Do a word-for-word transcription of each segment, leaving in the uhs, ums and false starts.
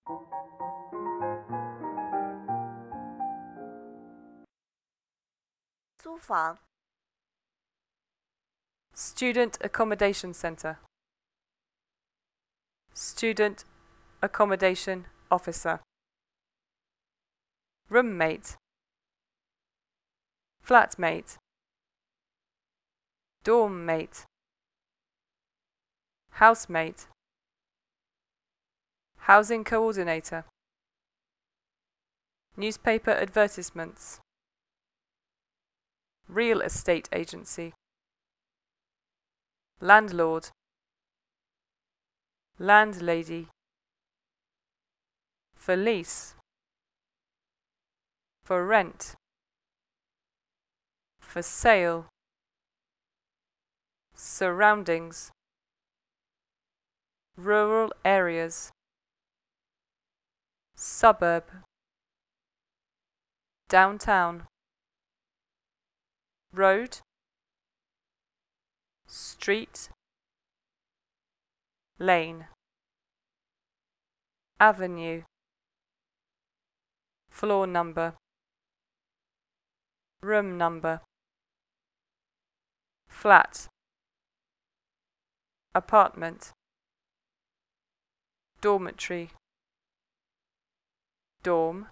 租房 Student Accommodation Centre. Student Accommodation Officer. Roommate. Flatmate. Dormmate. Housemate. Housing Coordinator. Newspaper advertisements. Real estate agency. Landlord. Landlady. For lease. For rent. For sale. Surroundings. Rural areas. Suburb. Downtown. Road. Street. Lane. Avenue. Floor number. Room number. Flat. Apartment. Dormitory. Dorm.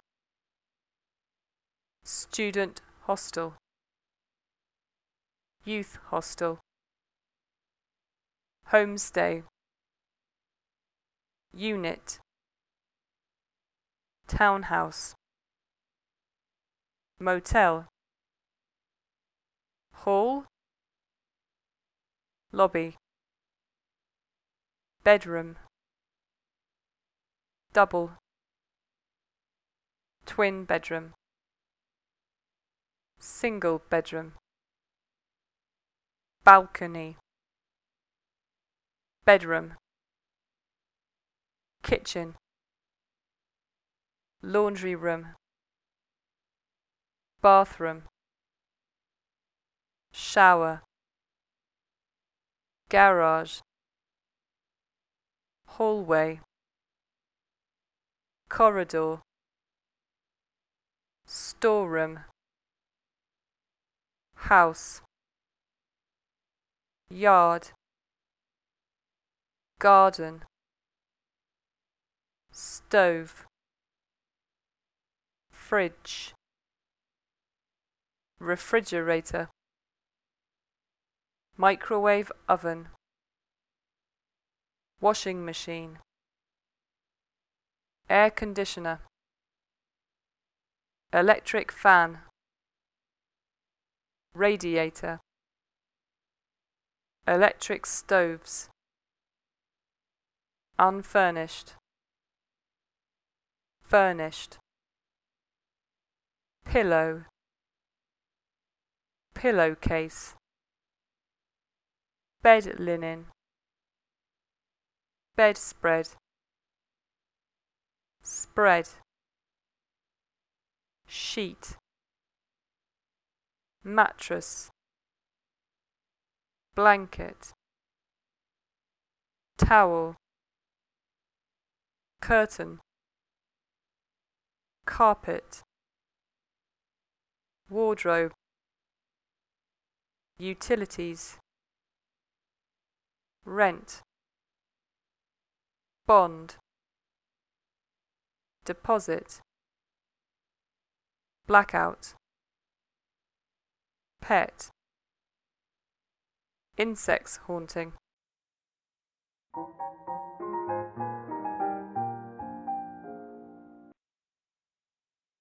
Student hostel. Youth hostel. Homestay. Unit. Townhouse. Motel. Hall. Lobby. Bedroom. Double. Twin bedroom. Single bedroom. Balcony. Bedroom. Kitchen. Laundry room. Bathroom. Shower. Garage. Hallway. Corridor. Storeroom. House. Yard. Garden. Stove. Fridge. Refrigerator. Microwave oven. Washing machine. Air conditioner. Electric fan. Radiator. Electric stoves. Unfurnished. Furnished. Pillow. Pillowcase. Bed linen. Bedspread. Spread. Sheet. Mattress. Blanket. Towel. Curtain. Carpet. Wardrobe. Utilities. Rent. Bond. Deposit. Blackout. Pet. Insects haunting.